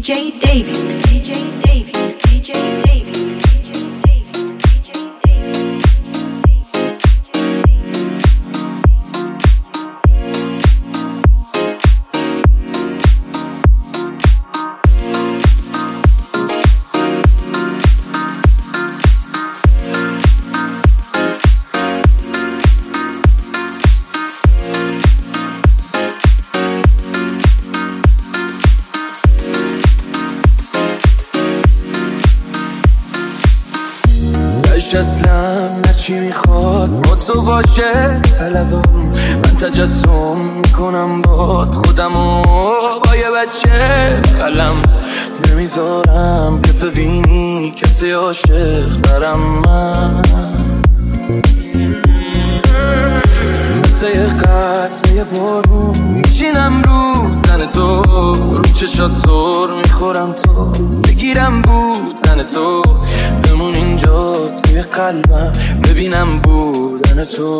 DJ David. DJ David. DJ David. اصلا هرچی میخواد با تو باشه طلبم، من تجسم میکنم باد خودمو با یه بچه قلم نمیذارم که ببینی کسی عاشق دارم من، مثل یه قطره بارون میشینم رو تن تو، رو چشات سر میخورم تو بگیرم بودن تو، بمون اینجا توی قلبم ببینم بودن تو.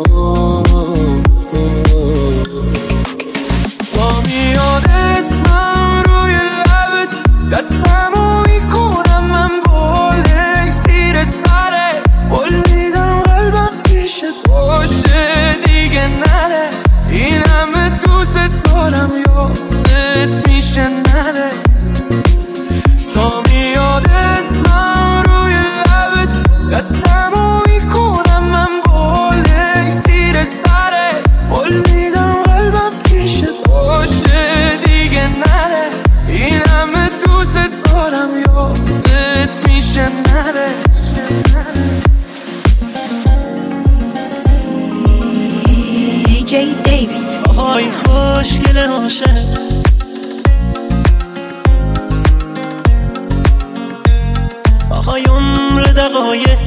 تا میاد اسمم روی لبت دستمو میکنم من بالک زیر سرت، بلیدم قلبم پیشت باشه دیگه نره، این همه دوست دارم یادت میشه نره. تا میاد اسمم روی لبت دستمو میکنم من بالک زیر سرت، بلیدم قلبم پیشت باشه دیگه نره، این همه دوست دارم یادت میشه نره. DJ David. آهای خوشگل عاشق، آهای عمر دقایق،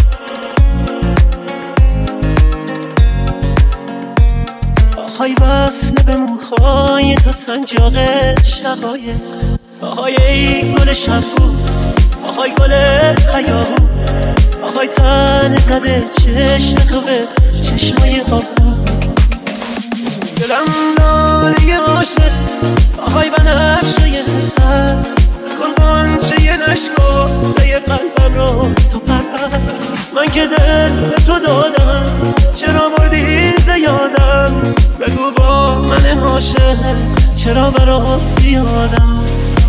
آهای وصل به موهای تو سنجاق شقایق، آهای ای گل شبگو، آهای گل حیاهو، آهای تن زده چشم تو به چشمای آبو، دلم ناله عاشق، آهای بنفشه تر کن گنچه یه نشکافته قلبم رو تو پرد، من که دل به تو دادم چرا مردی زیادم، بگو با من عاشق چرا برات زیادم.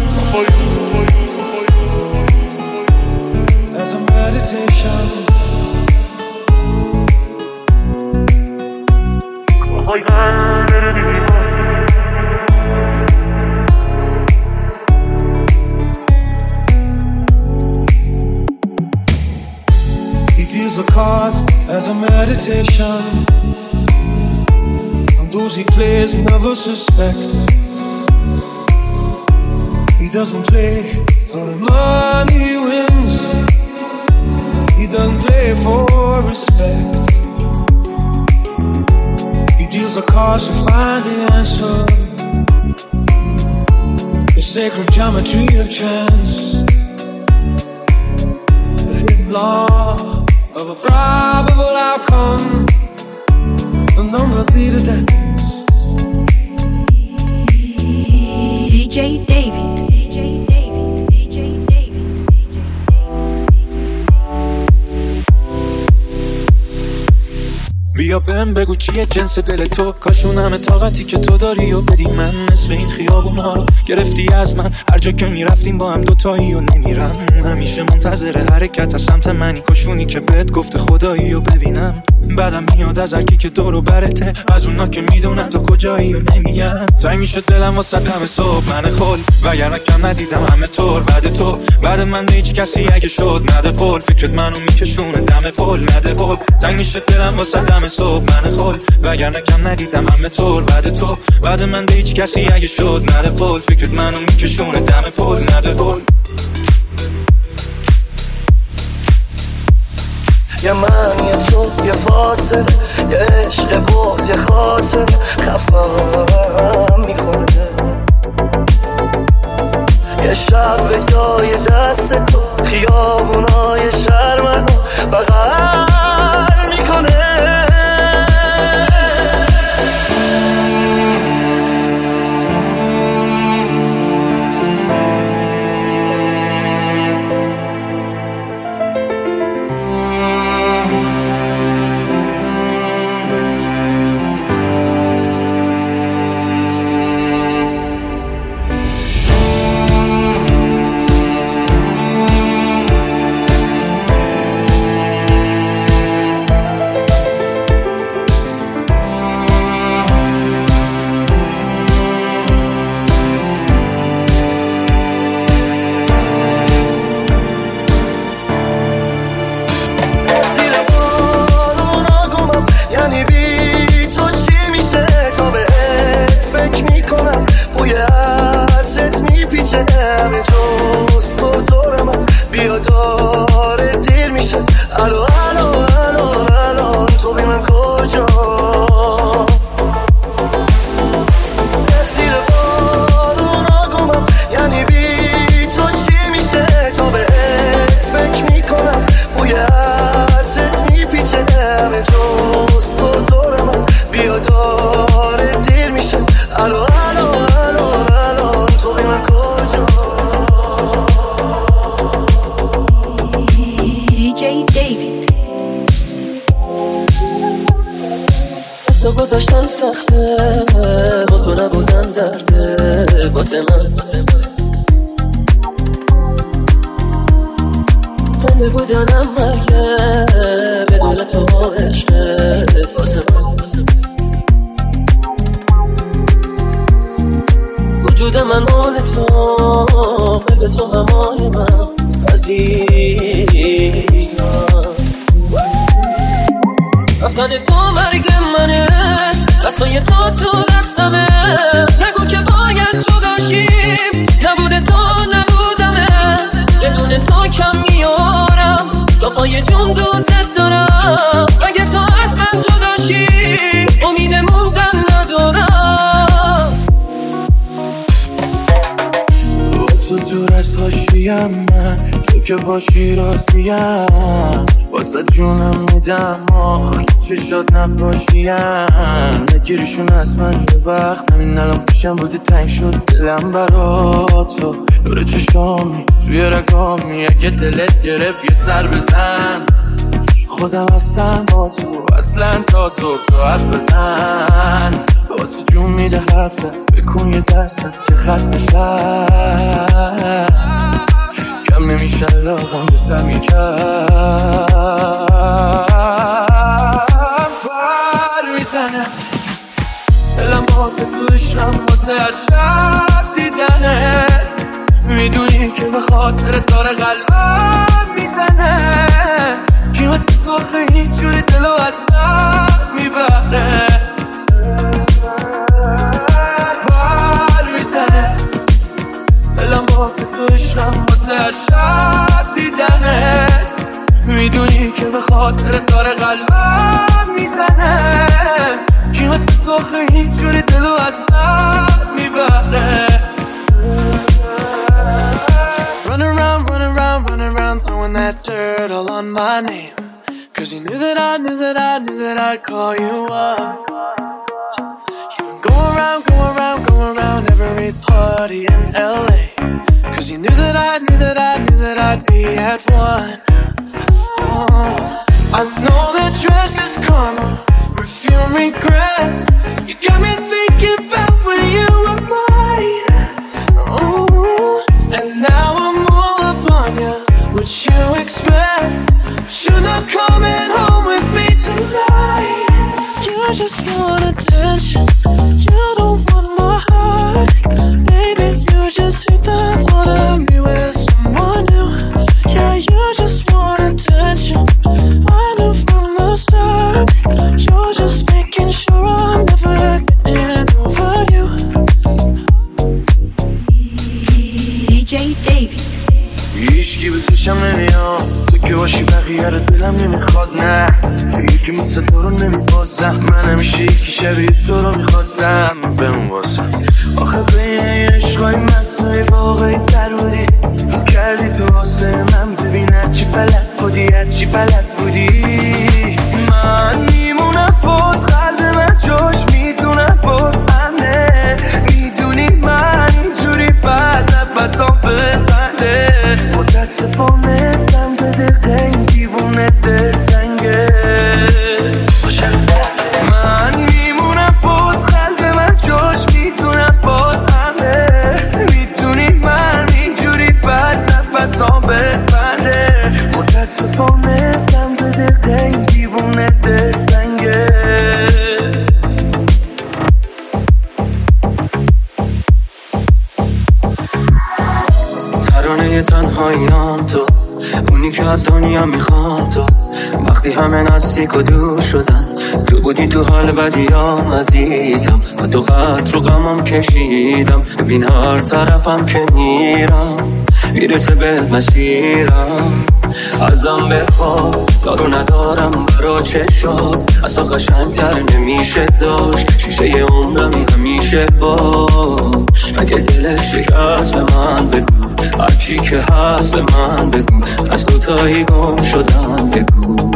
As a meditation آهای قلب دیوار deals the cards as a meditation, and those he plays never suspect. He doesn't play for the money he wins, he doesn't play for respect. He deals the cards to find the answer, the sacred geometry of chance, the hidden law of a probable outcome, the numbers lead a dance. DJ David. DJ David. DJ David. بیا بهم بگو چیه جنس دل تو، کاشون همه طاقتی که تو داری و بدی من، نصف این خیابونا رو گرفتی از من، هر جا که میرفتیم با هم دوتایی و نمیرم، همیشه منتظر حرکت از سمت منی، کاشونی که بهت گفته خدایی و ببینم، بعدم میاد از هرکی که دور و برته، از اونا که میدونن تو کجایی و نمیگن، تنگ میشه دلم واسه همه صبح من خل، وگرنه کم ندیدم همه طور بعد تو، بعد من هیچ کسی اگه شد نده قول، فکرت منو میکشونه دم پل نده قول، تنگ میشه دلم واسه همه صبح من خل، وگرنه کم ندیدم همه طور بعد تو، بعد من هیچ کسی اگه شد نده قول، فکرت منو میکشونه دم پل نده قول. یه من یه تو یه فاصله، یه عشق بغض یه خاطر خفم میکنه، یه شب به جای دست تو خیابونای شهر منو بغل میکنه. تو گذاشتم سخته با تو نبودن درده واسه من زنده بودنم مرگه بدون تو عشقت واسه من وجود من مال تو قلب تو همای من عزیزم رفتن تو مرگ منه دستای تو دستمه نگو که باید جداشیم نبوده تو نبودمه بدون تو کم میارم تا پای جون دوست دارم اگه تو از من جداشی امید موندن ندارم تو دور از حاشیم من تو که باشی راضیم واسه جونم میدم آخ چشات نباشیم نگیریشون از من یه وقت همین الان پیشم بودی تنگ شد دلم برا تو نور چشامی توی رگامی اگه دلت گرفت یه سر بزن خودم هستم با تو اصلا تا صبح تو حرف بزن با تو جون میده حرفت بکن یه درست که خسته شد کم نمیشه لاغم بتم یکم فر میزنه دلم واسه تو عشقم واسه هر شب دیدنت میدونی که به خاطر داره قلبم میزنه کی واسه تو خیلی جوری دلو از لب میبره فر میزنه دلم واسه تو عشقم واسه هر شب دیدنت میدونی که به خاطر داره قلبم میزنه کی واسه تو خیلی جوری دلو از لب میبره Run around, throwing that dirt all on my name. Cause you knew that I'd call you up. You've been going around every party in LA. Cause you knew that I'd be at one. Oh, I know that dress is karma, perfume regret. You got me thinking about when you were mine. Oh, and now I'm all up on you. What you expect? But you're not coming home with me tonight. You just want attention. You don't want my heart. Baby, you just hate the thought of me with someone new. Yeah, you just want attention. I knew from the start. You're just making sure I'm never getting over you. DJ David هیچکی به چشم نمیاد تو که باشی بقیه رو دلم نمیخواد نه یکی مثل تو رو نمیبازم من همیشه یکی شبیه تو رو میخواستم بمون واسم آخه بین عشقای مسئله واقعی تر بودی کردی تو واسه من ببین هرچی بلد بودی من میمونم باز قلب من جاش میدونم باز همه میدونی من اینجوری بد نفسام ببنده متاسفانه دم به دقیقه این دیوونه دلتنگه من میمونم باز قلب من جاش میدونم باز همه میدونی من اینجوری بد نفسام ببنده متاسفانه دم به دقیقه این دیوونه دلتنگه ترانه تنهاییام تو اونی که از دنیا میخوام تو وقتی همه نزدیک و دور شدن تو بودی تو حال بدیام عزیزم و تو خط رو غمم کشیدم ببین هر طرفم که میرم میرسه به مسیرم ازم بخواه دارو ندارم برا چشات اصلا قشنگتر نمیشه داشت شیشه عمرمی همیشه باش اگه دلت شکست به من بگو هرچی که هست به من بگو از دوتایی گم شدم بگو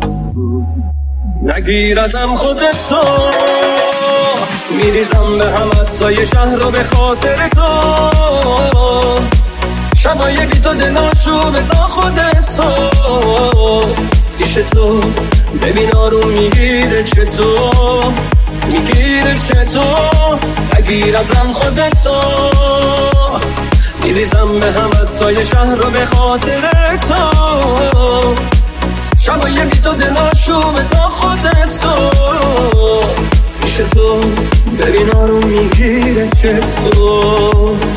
نگیر ازم خودتو میریزم به همت تا یه شهر رو به خاطر تو شبای بی تو دلاشو به تا خود صبح پیش تو ببین آروم میگیره چطور میگیره چطور بگیر ازم خودتو میریزم به هم حتی شهر رو به خاطر تو شبای بی تو دلاشومه تا خودتو پیش تو ببین آروم میگیره چطور